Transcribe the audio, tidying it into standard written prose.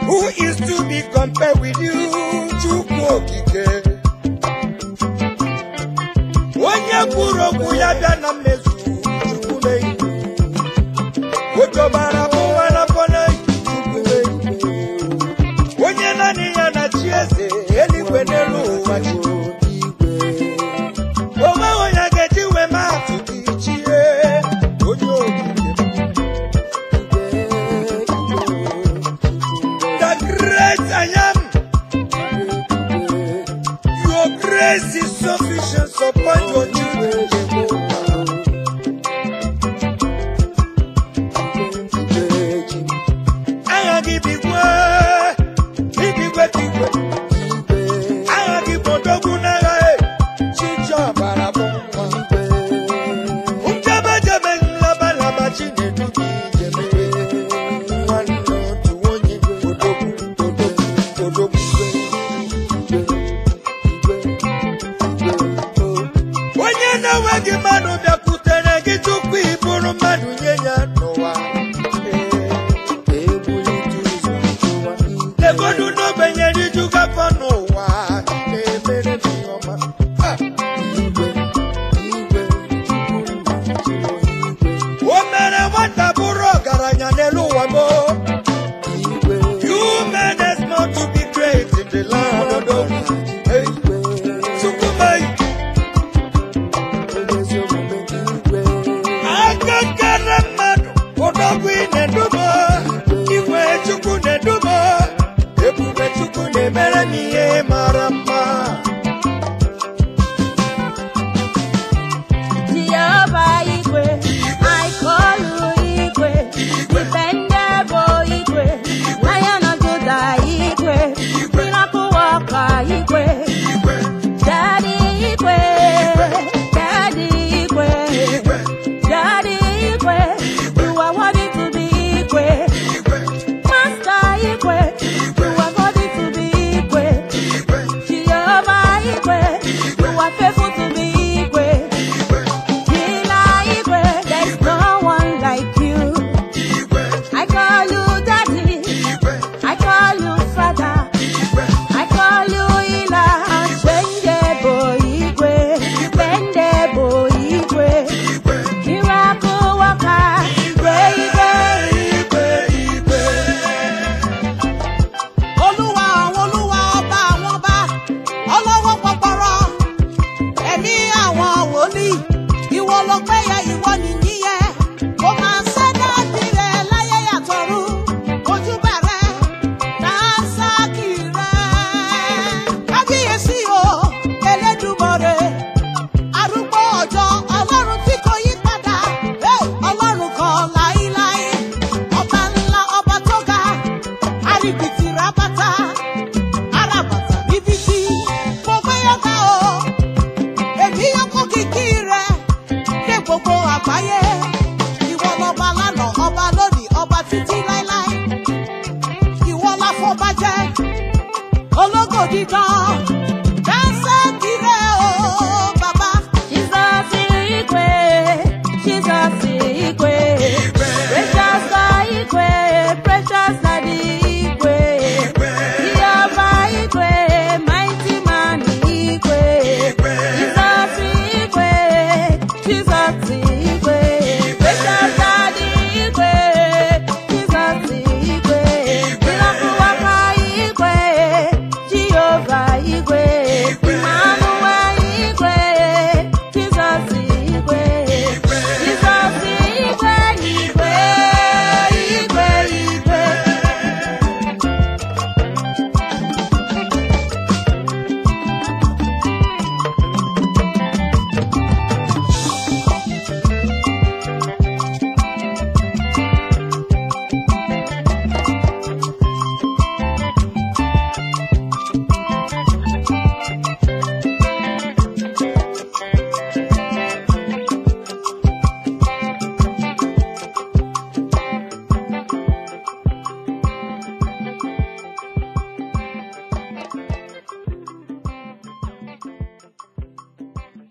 Who is to be compared with you? Chukwokike. Onye kwuru okwu ya bịa na mmezu Chukwume. Ojobara bụwa na kona Chukwume. Onye nani ya na chi eze eluigwe n'elu ụwa Chukwume. Onwe onye ga-eji wee ma atụ gị chie onye okike. The great I am. Your grace is sufficient upon your children. I give you word. Give you what you want. I give you the good night. Chicha barabonga. Ujaba jabe laba laba chine dugi jeme. One to one ye odobu. Onye na wagi manu bia kutere gitukwu iburu manu nyenya nowa. Legodu no benye di juga nowa. Emere mi oma. Omere wata buro garanya nelu wamo. You made us not to be great in the land of the hey. Sukumai. Akakara madu. Odogwi nedubo. Iwe chuku nedubo. Ebube chuku nemere niye marama. Jehovah Igwe, I call you Igwe, dependable Igwe, Lion of Judah Igwe, miracle worker Igwe, Daddy Igwe, Daddy Igwe, Daddy Igwe, you are worthy to be Igwe, Master Igwe, you are worthy to be Igwe, Jehovah Igwe, you are faithful to be Igwe. There's no one like you. I call you Daddy. I call you Father. I call you Ila. Bendable Igwe. Miracle worker. Igwe. Olúwa ọba àwọn ọba. Ọlọ́wọ́ pọpọrọ. Ẹ̀mí àwọn wòlíì. Ìwọ ló gbéyẹ, ìwọ nìyí yẹ. Ó máa ṣẹ́dá tirẹ̀ láyé yàtọ̀run. Ojú bẹ̀rẹ̀ dánsákì rẹ̀. Kábíyèsí o, Elédùmarè. Arúgbó ọjọ́, Ọlọ́run tí kò yí padà. Ọlọ́run kan láíláí. Ọba ńlá, ọba tó ga. Àríbìtì rábátá. Àràbàtà ríbitì. Mo gbé ọ̀gá o. Èmi yọkọ̀ kìkì rẹ̀. Dé gbogbo àgbáyé. Ìwọ lọba lánàá, ọba lónìí, ọba títí láíláí. Ìwọ láfọbàjẹ́. Ológo dídán.